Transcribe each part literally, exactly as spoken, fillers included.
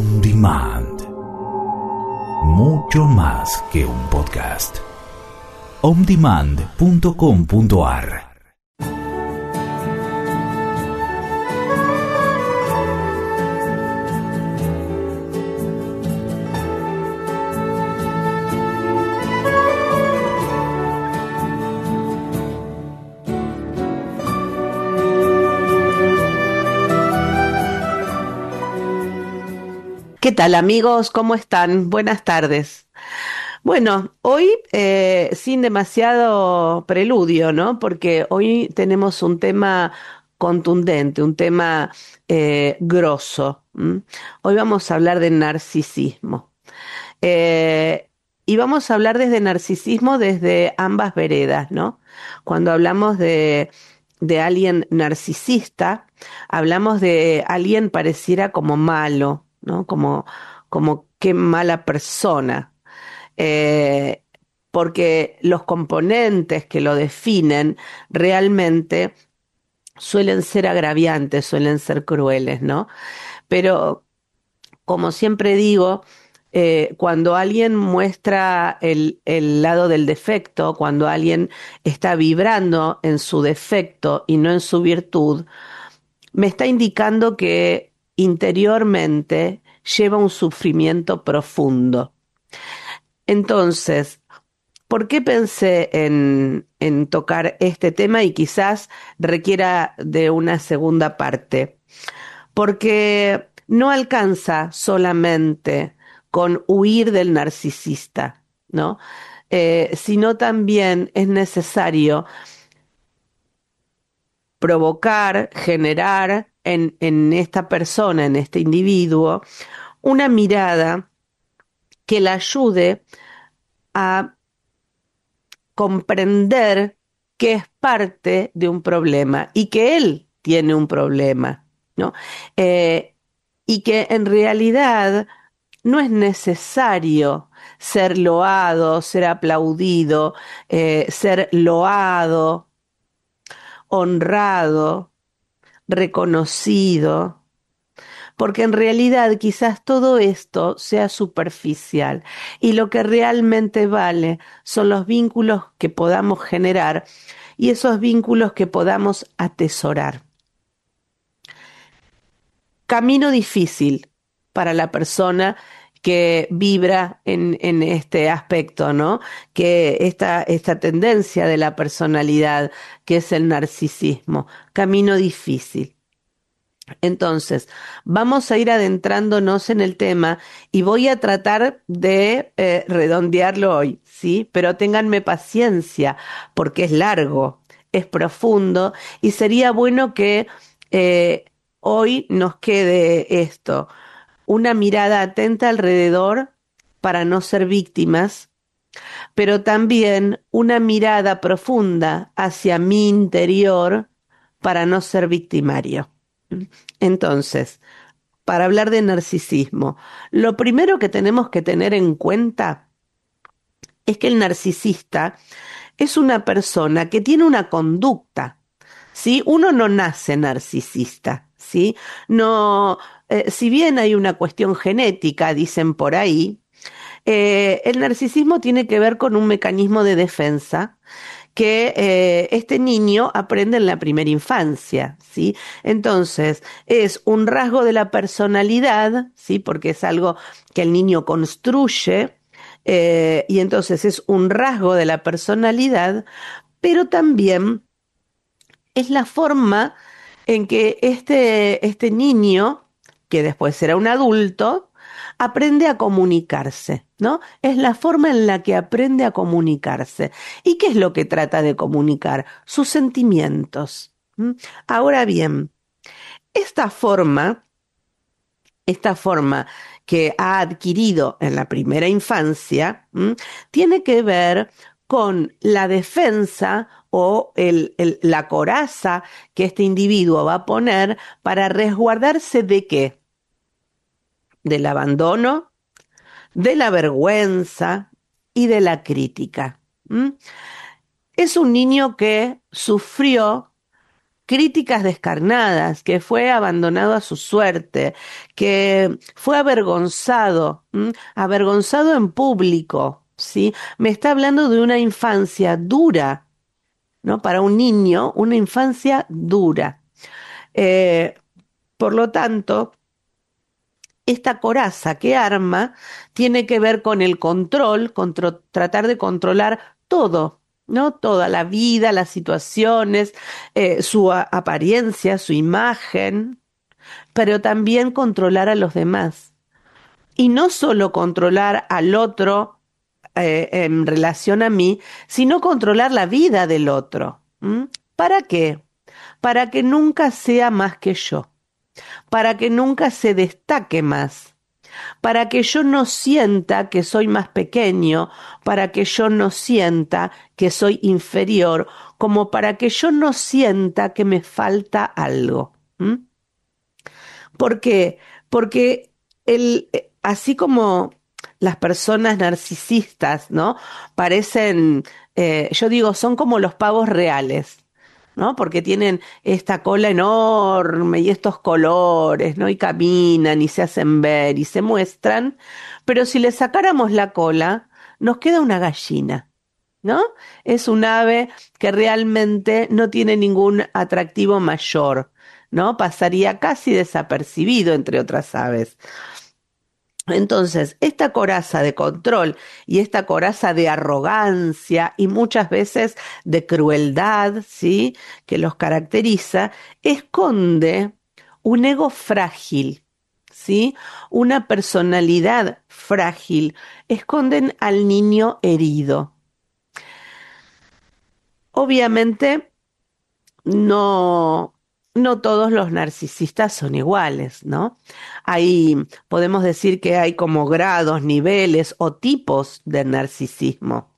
On Demand. Mucho más que un podcast. on demand punto com punto a r. ¿Qué tal, amigos? ¿Cómo están? Buenas tardes. Bueno, hoy eh, sin demasiado preludio, ¿no? Porque hoy tenemos un tema contundente, un tema eh, grosso. ¿m? Hoy vamos a hablar de narcisismo. Eh, y vamos a hablar desde narcisismo desde ambas veredas, ¿no? Cuando hablamos de, de alguien narcisista, hablamos de alguien pareciera como malo, ¿no? Como, como qué mala persona. Eh, porque los componentes que lo definen realmente suelen ser agraviantes, suelen ser crueles, ¿no? Pero como siempre digo, eh, cuando alguien muestra el, el lado del defecto, cuando alguien está vibrando en su defecto y no en su virtud, me está indicando que interiormente lleva un sufrimiento profundo. Entonces, ¿por qué pensé en, en tocar este tema y quizás requiera de una segunda parte? Porque no alcanza solamente con huir del narcisista, ¿no? Eh, sino también es necesario provocar, generar en, en esta persona, en este individuo, una mirada que la ayude a comprender que es parte de un problema y que él tiene un problema, ¿no? Eh, y que en realidad no es necesario ser loado, ser aplaudido, eh, ser loado, honrado, reconocido, porque en realidad quizás todo esto sea superficial y lo que realmente vale son los vínculos que podamos generar y esos vínculos que podamos atesorar. Camino difícil para la persona que vibra en, en este aspecto, ¿no? Que esta, esta tendencia de la personalidad, que es el narcisismo, camino difícil. Entonces, vamos a ir adentrándonos en el tema y voy a tratar de eh, redondearlo hoy, ¿sí? Pero ténganme paciencia porque es largo, es profundo y sería bueno que eh, hoy nos quede esto, una mirada atenta alrededor para no ser víctimas, pero también una mirada profunda hacia mi interior para no ser victimario. Entonces, para hablar de narcisismo, lo primero que tenemos que tener en cuenta es que el narcisista es una persona que tiene una conducta, ¿sí? Uno no nace narcisista, ¿sí? No, eh, si bien hay una cuestión genética, dicen por ahí, eh, el narcisismo tiene que ver con un mecanismo de defensa que eh, este niño aprende en la primera infancia, ¿sí? Entonces, es un rasgo de la personalidad, ¿sí? Porque es algo que el niño construye, eh, y entonces es un rasgo de la personalidad, pero también es la forma en que este, este niño, que después será un adulto, aprende a comunicarse, ¿no? Es la forma en la que aprende a comunicarse. ¿Y qué es lo que trata de comunicar? Sus sentimientos. ¿Mm? Ahora bien, esta forma, esta forma que ha adquirido en la primera infancia, ¿m? Tiene que ver con la defensa o el, el, la coraza que este individuo va a poner para resguardarse de qué? Del abandono, de la vergüenza y de la crítica. ¿Mm? Es un niño que sufrió críticas descarnadas, que fue abandonado a su suerte, que fue avergonzado, ¿m? avergonzado en público, ¿sí? Me está hablando de una infancia dura, ¿no? Para un niño, una infancia dura. Eh, por lo tanto, esta coraza que arma tiene que ver con el control, con tro- tratar de controlar todo, ¿no? Toda la vida, las situaciones, eh, su a- apariencia, su imagen, pero también controlar a los demás. Y no solo controlar al otro eh, en relación a mí, sino controlar la vida del otro. ¿M? ¿Para qué? Para que nunca sea más que yo, para que nunca se destaque más, para que yo no sienta que soy más pequeño, para que yo no sienta que soy inferior, como para que yo no sienta que me falta algo. ¿M? ¿Por qué? Porque el, eh, así como las personas narcisistas, ¿no? Parecen, eh, yo digo, son como los pavos reales, ¿no? Porque tienen esta cola enorme y estos colores, ¿no? Y caminan y se hacen ver y se muestran, pero si le sacáramos la cola, nos queda una gallina. ¿No? Es un ave que realmente no tiene ningún atractivo mayor, ¿no? Pasaría casi desapercibido entre otras aves. Entonces, esta coraza de control y esta coraza de arrogancia y muchas veces de crueldad, ¿sí? Que los caracteriza, esconde un ego frágil, ¿sí? Una personalidad frágil, esconden al niño herido. Obviamente, no, no todos los narcisistas son iguales, ¿no? Hay, podemos decir que hay como grados, niveles o tipos de narcisismo.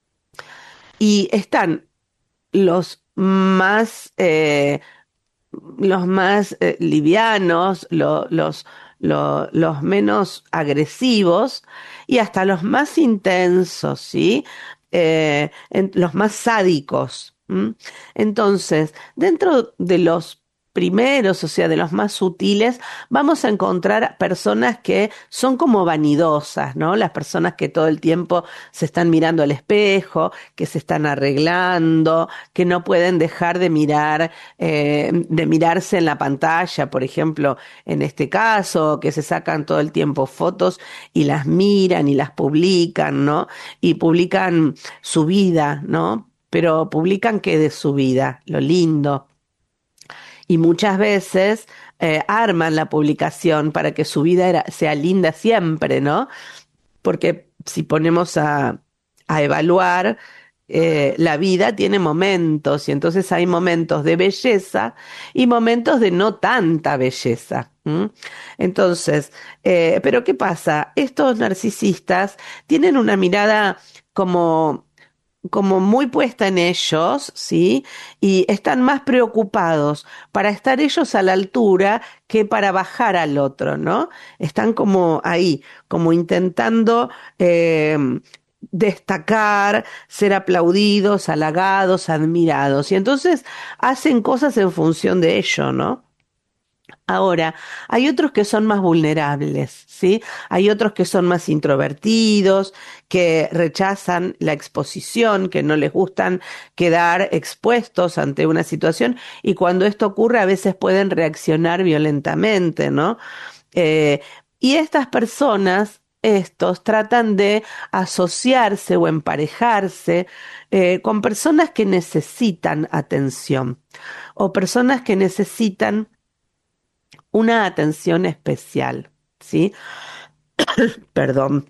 Y están los más, eh, los más eh, livianos, lo- los, lo- los menos agresivos y hasta los más intensos, ¿sí? Eh, en- los más sádicos. ¿M? Entonces, dentro de los primeros, o sea, de los más sutiles, vamos a encontrar personas que son como vanidosas, ¿no? Las personas que todo el tiempo se están mirando al espejo, que se están arreglando, que no pueden dejar de mirar eh, de mirarse en la pantalla, por ejemplo, en este caso, que se sacan todo el tiempo fotos y las miran y las publican, ¿no? Y publican su vida, ¿no? Pero publican qué de su vida, lo lindo. Y muchas veces eh, arman la publicación para que su vida era- sea linda siempre, ¿no? Porque si ponemos a, a evaluar, eh, la vida tiene momentos y entonces hay momentos de belleza y momentos de no tanta belleza. ¿M? Entonces, eh, pero ¿qué pasa? Estos narcisistas tienen una mirada como como muy puesta en ellos, ¿sí? Y están más preocupados para estar ellos a la altura que para bajar al otro, ¿no? Están como ahí, como intentando eh, destacar, ser aplaudidos, halagados, admirados. Y entonces hacen cosas en función de ello, ¿no? Ahora, hay otros que son más vulnerables, ¿sí? Hay otros que son más introvertidos, que rechazan la exposición, que no les gustan quedar expuestos ante una situación y cuando esto ocurre a veces pueden reaccionar violentamente, ¿no? Eh, y estas personas, estos, tratan de asociarse o emparejarse eh, con personas que necesitan atención o personas que necesitan una atención especial, ¿sí? Perdón,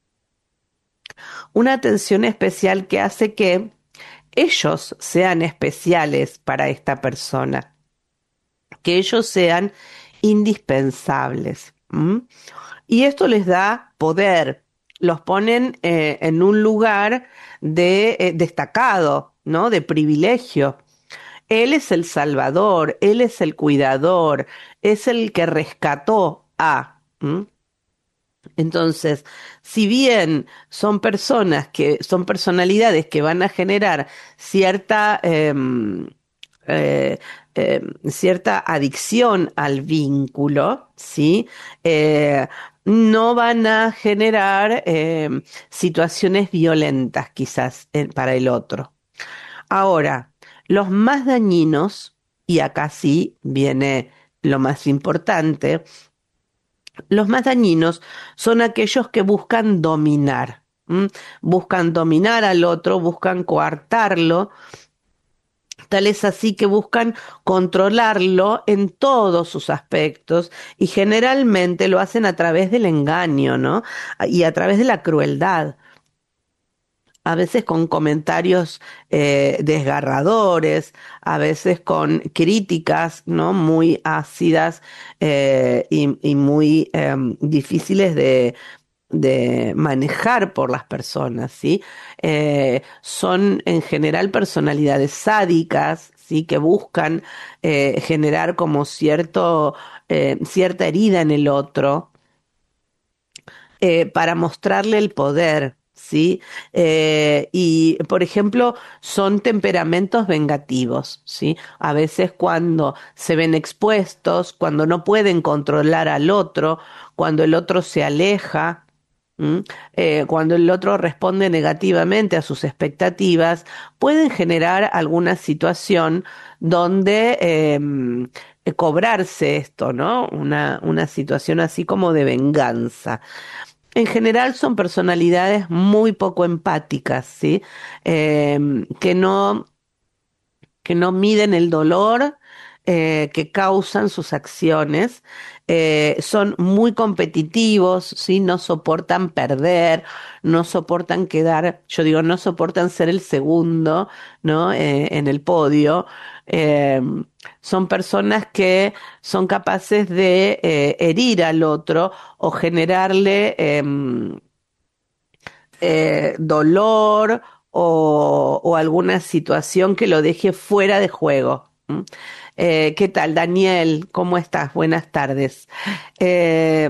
una atención especial que hace que ellos sean especiales para esta persona, que ellos sean indispensables. ¿M? Y esto les da poder, los ponen eh, en un lugar de eh, destacado, ¿no? De privilegio. Él es el salvador, él es el cuidador, es el que rescató a. ¿M? Entonces, si bien son personas que son personalidades que van a generar cierta, em, eh, eh, cierta adicción al vínculo, ¿sí? Eh, no van a generar eh, situaciones violentas quizás eh, para el otro. Ahora, los más dañinos, y acá sí viene lo más importante, los más dañinos son aquellos que buscan dominar. ¿M? Buscan dominar al otro, buscan coartarlo, tal es así que buscan controlarlo en todos sus aspectos y generalmente lo hacen a través del engaño, ¿no? Y a través de la crueldad, a veces con comentarios eh, desgarradores, a veces con críticas, ¿no? Muy ácidas eh, y, y muy eh, difíciles de, de manejar por las personas, ¿sí? Eh, son en general personalidades sádicas, ¿sí? Que buscan eh, generar como cierto, eh, cierta herida en el otro eh, para mostrarle el poder, ¿sí? Eh, y, por ejemplo, son temperamentos vengativos, ¿sí? A veces cuando se ven expuestos, cuando no pueden controlar al otro, cuando el otro se aleja, ¿m? Eh, cuando el otro responde negativamente a sus expectativas, pueden generar alguna situación donde em, eh, cobrarse esto, ¿no? Una, una situación así como de venganza. En general son personalidades muy poco empáticas, ¿sí? Em, que no que no miden el dolor eh, que causan sus acciones, eh, son muy competitivos, ¿sí? No soportan perder, no soportan quedar, yo digo, no soportan ser el segundo, ¿no? Eh, en el podio. Eh, Son personas que son capaces de eh, herir al otro o generarle em, eh, dolor o, o alguna situación que lo deje fuera de juego. ¿M? Eh, ¿qué tal, Daniel? ¿Cómo estás? Buenas tardes. Eh,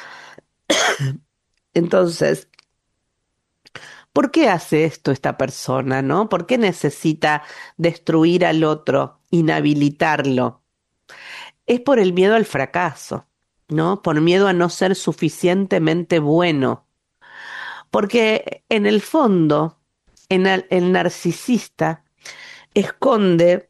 entonces, ¿por qué hace esto esta persona, no? ¿Por qué necesita destruir al otro, inhabilitarlo? Es por el miedo al fracaso, ¿no? Por miedo a no ser suficientemente bueno. Porque en el fondo, en el, el narcisista esconde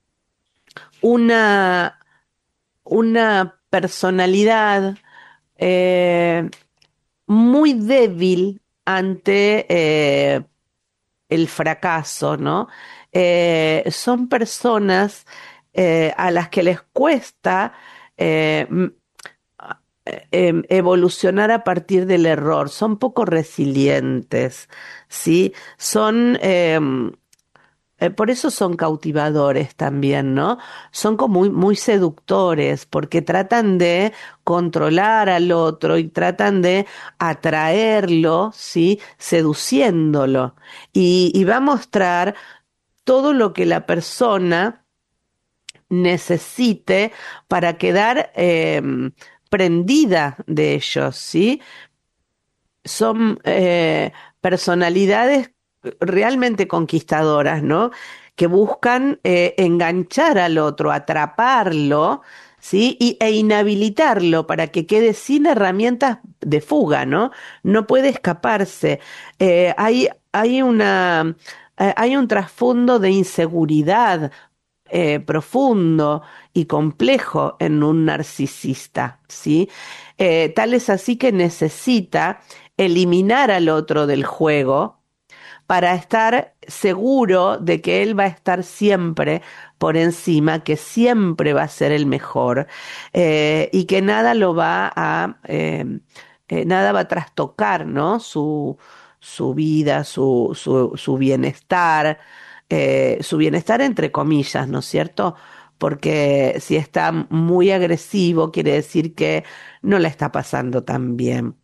una, una personalidad eh, muy débil ante eh, el fracaso, ¿no? Eh, son personas eh, a las que les cuesta eh, m- eh, em, evolucionar a partir del error, son poco resilientes, ¿sí? Son em, Eh, por eso son cautivadores también, ¿no? Son como muy, muy seductores porque tratan de controlar al otro y tratan de atraerlo, ¿sí? Seduciéndolo. Y, y va a mostrar todo lo que la persona necesite para quedar em, prendida de ellos, ¿sí? Son eh, personalidades realmente conquistadoras, ¿no? Que buscan eh, enganchar al otro, atraparlo, ¿sí? Y, e inhabilitarlo para que quede sin herramientas de fuga, ¿no? No puede escaparse. Eh, hay, hay una, eh, hay un trasfondo de inseguridad eh, profundo y complejo en un narcisista, ¿sí? Eh, tal es así que necesita eliminar al otro del juego para estar seguro de que él va a estar siempre por encima, que siempre va a ser el mejor eh, y que nada lo va a, eh, eh, nada va a trastocar, ¿no? Su, su vida, su, su, su bienestar, eh, su bienestar entre comillas, ¿no es cierto? Porque si está muy agresivo, quiere decir que no la está pasando tan bien.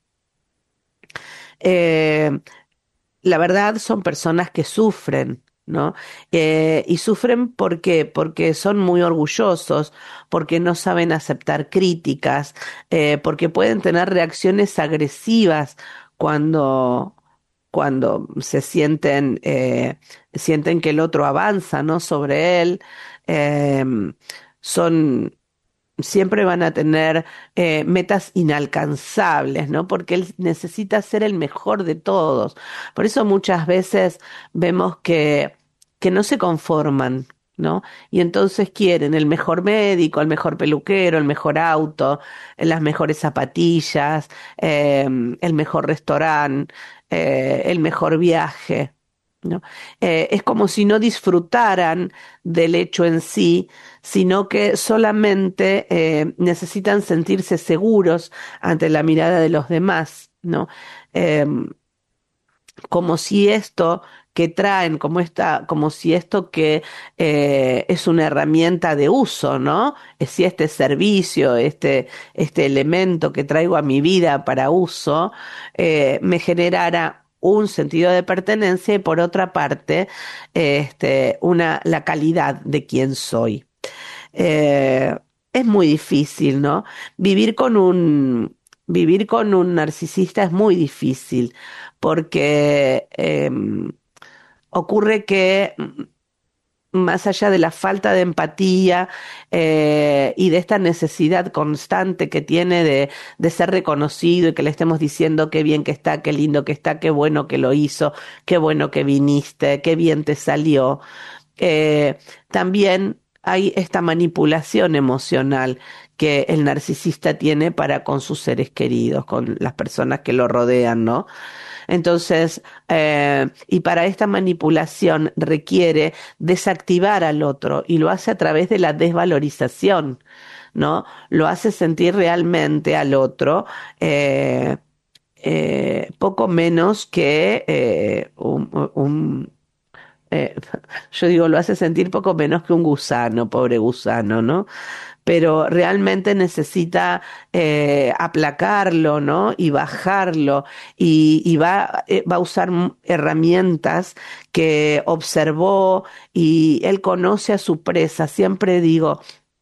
Eh, la verdad son personas que sufren, ¿no? Eh, y sufren ¿por qué? Porque son muy orgullosos, porque no saben aceptar críticas, eh, porque pueden tener reacciones agresivas cuando, cuando se sienten, eh, sienten que el otro avanza, ¿no? Sobre él, eh, son, siempre van a tener eh, metas inalcanzables, ¿no? Porque él necesita ser el mejor de todos. Por eso muchas veces vemos que, que no se conforman, ¿no? Y entonces quieren el mejor médico, el mejor peluquero, el mejor auto, las mejores zapatillas, eh, el mejor restaurante, eh, el mejor viaje, ¿no? Eh, es como si no disfrutaran del hecho en sí, sino que solamente eh, necesitan sentirse seguros ante la mirada de los demás, ¿no? Em, como si esto que traen, como esta, como si esto que eh, es una herramienta de uso, ¿no? Es si este servicio, este, este elemento que traigo a mi vida para uso, eh, me generara un sentido de pertenencia y por otra parte, este, una, la calidad de quien soy. Eh, es muy difícil, ¿no? Vivir con un, vivir con un narcisista es muy difícil porque em, ocurre que mm, más allá de la falta de empatía eh, y de esta necesidad constante que tiene de, de ser reconocido y que le estemos diciendo qué bien que está, qué lindo que está, qué bueno que lo hizo, qué bueno que viniste, qué bien te salió, eh, también hay esta manipulación emocional que el narcisista tiene para con sus seres queridos, con las personas que lo rodean, ¿no? Entonces, eh, y para esta manipulación requiere desactivar al otro y lo hace a través de la desvalorización, ¿no? Lo hace sentir realmente al otro eh, eh, poco menos que eh, un, un eh, yo digo, lo hace sentir poco menos que un gusano, pobre gusano, ¿no? Pero realmente necesita eh, aplacarlo, ¿no? Y bajarlo, y, y va, eh, va a usar m- herramientas que observó y él conoce a su presa. Siempre digo,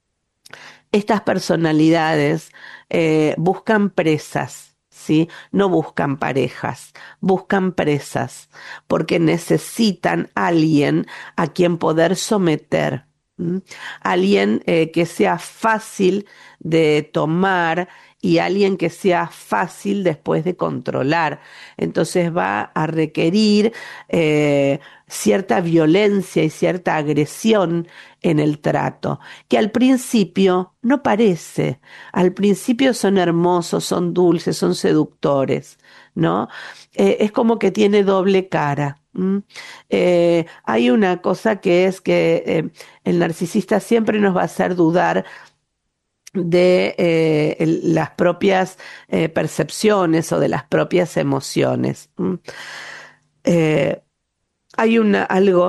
estas personalidades eh, buscan presas, ¿sí? No buscan parejas, buscan presas, porque necesitan alguien a quien poder someter, ¿m? Alguien eh, que sea fácil de tomar y alguien que sea fácil después de controlar. Entonces va a requerir eh, cierta violencia y cierta agresión en el trato que al principio no parece. Al principio son hermosos, son dulces, son seductores, ¿no? Eh, es como que tiene doble cara. ¿M? Eh, hay una cosa que es que eh, el narcisista siempre nos va a hacer dudar de eh, el- las propias eh, percepciones o de las propias emociones. ¿M? Eh, hay una, algo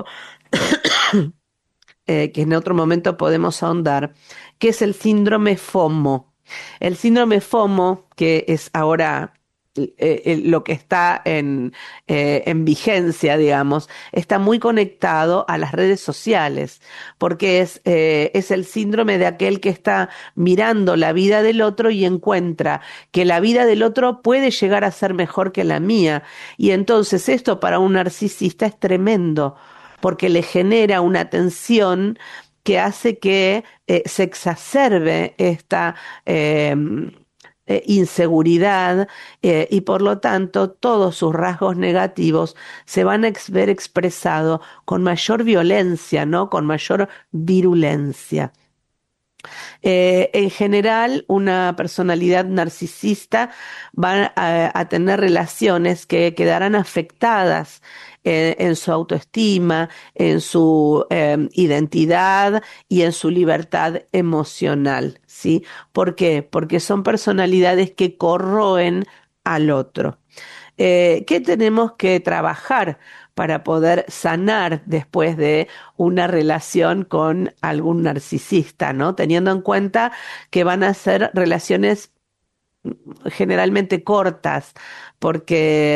eh, que en otro momento podemos ahondar, que es el síndrome FOMO. El síndrome FOMO, que es ahora eh, eh, lo que está en, eh, en vigencia, digamos, está muy conectado a las redes sociales, porque es, eh, es el síndrome de aquel que está mirando la vida del otro y encuentra que la vida del otro puede llegar a ser mejor que la mía. Y entonces esto para un narcisista es tremendo porque le genera una tensión que hace que eh, se exacerbe esta eh, eh, inseguridad eh, y por lo tanto todos sus rasgos negativos se van a ex- ver expresados con mayor violencia, ¿no? Con mayor virulencia. Eh, en general, una personalidad narcisista va a, a tener relaciones que quedarán afectadas eh, en su autoestima, en su eh, identidad y en su libertad emocional, ¿sí? ¿Por qué? Porque son personalidades que corroen al otro. Eh, ¿qué tenemos que trabajar para poder sanar después de una relación con algún narcisista, ¿no? Teniendo en cuenta que van a ser relaciones generalmente cortas, porque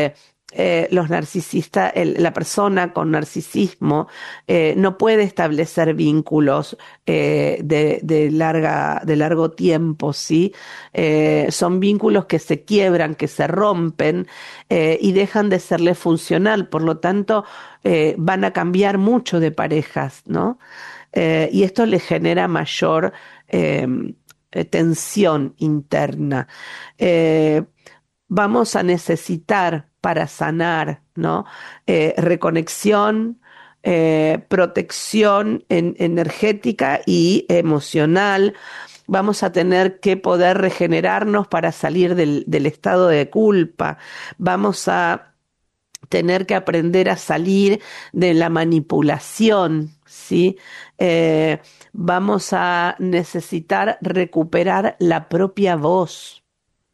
eh, los narcisistas, el, la persona con narcisismo eh, no puede establecer vínculos eh, de, de, larga, de largo tiempo, ¿sí? Eh, son vínculos que se quiebran, que se rompen eh, y dejan de serle funcional, por lo tanto eh, van a cambiar mucho de parejas, ¿no? Eh, y esto le genera mayor eh, tensión interna. Eh, vamos a necesitar para sanar, ¿no? Eh, reconexión, eh, protección en, energética y emocional. Vamos a tener que poder regenerarnos para salir del, del estado de culpa. Vamos a tener que aprender a salir de la manipulación, ¿sí? Eh, vamos a necesitar recuperar la propia voz.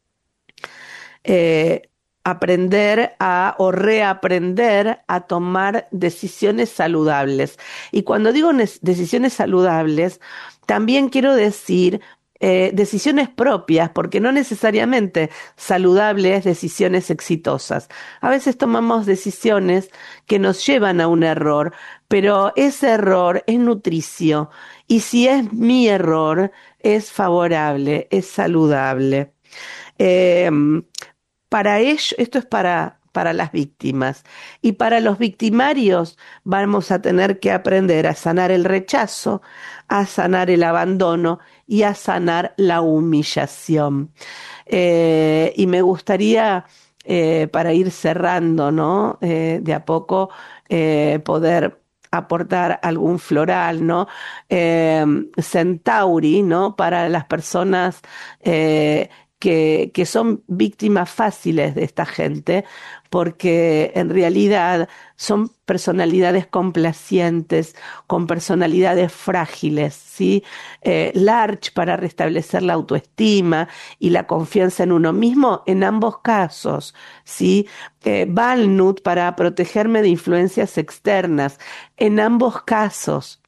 Eh, aprender a o reaprender a tomar decisiones saludables. Y cuando digo decisiones saludables, también quiero decir eh, decisiones propias, porque no necesariamente saludables decisiones exitosas. A veces tomamos decisiones que nos llevan a un error, pero ese error es nutricio, y si es mi error, es favorable, es saludable. Eh, Para ello, esto es para, para las víctimas. Y para los victimarios vamos a tener que aprender a sanar el rechazo, a sanar el abandono y a sanar la humillación. Eh, y me gustaría, eh, para ir cerrando, ¿no? Eh, de a poco, eh, poder aportar algún floral, ¿no? Eh, Centauri, ¿no? Para las personas eh, Que, que son víctimas fáciles de esta gente, porque en realidad son personalidades complacientes, con personalidades frágiles, ¿sí? Eh, Larch para restablecer la autoestima y la confianza en uno mismo en ambos casos, ¿sí? Eh, Walnut para protegerme de influencias externas en ambos casos.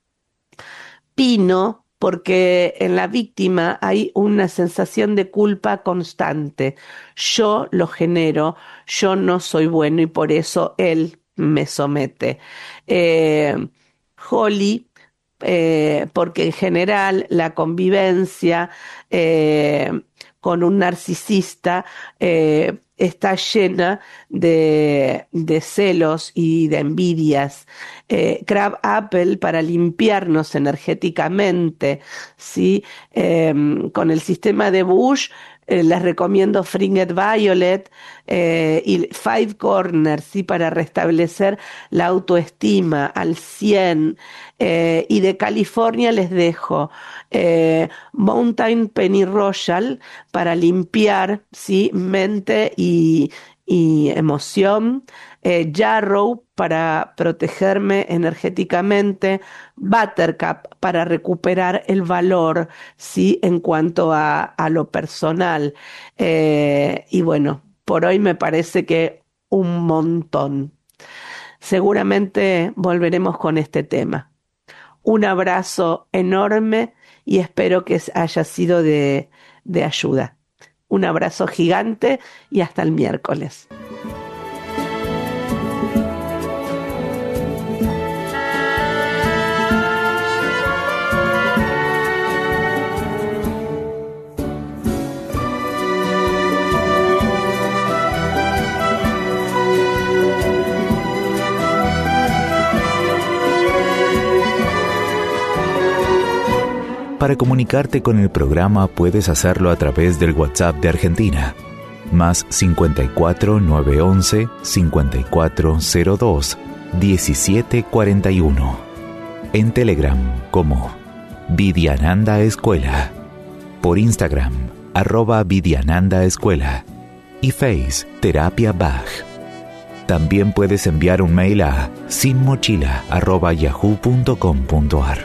Pino porque en la víctima hay una sensación de culpa constante. Yo lo genero, yo no soy bueno y por eso él me somete. Eh, Holly, eh, porque en general la convivencia eh, con un narcisista eh, está llena de, de celos y de envidias. Eh, Crab Apple para limpiarnos energéticamente, ¿sí? Eh, con el sistema de Bush eh, les recomiendo Fringed Violet eh, y Five Corners, ¿sí? Para restablecer la autoestima al cien. Eh, y de California les dejo eh, Mountain Penny Royal para limpiar, ¿sí? Mente y, y emoción, eh, Yarrow para protegerme energéticamente, Buttercup para recuperar el valor, ¿sí? En cuanto a, a lo personal. Eh, y bueno, por hoy me parece que un montón. Seguramente volveremos con este tema. Un abrazo enorme y espero que haya sido de, de ayuda. Un abrazo gigante y hasta el miércoles. Para comunicarte con el programa puedes hacerlo a través del WhatsApp de Argentina, más cincuenta y cuatro, nueve once, cincuenta y cuatro cero dos, diecisiete cuarenta y uno. En Telegram como Vidyananda Escuela. Por Instagram, arroba Vidyananda Escuela. Y Face, Terapia Bach. También puedes enviar un mail a sinmochila arroba yahoo punto com punto ar.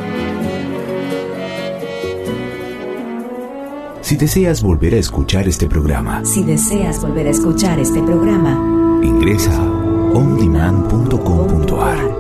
Si deseas volver a escuchar este programa, Si deseas volver a escuchar este programa, ingresa a on demand punto com punto ar.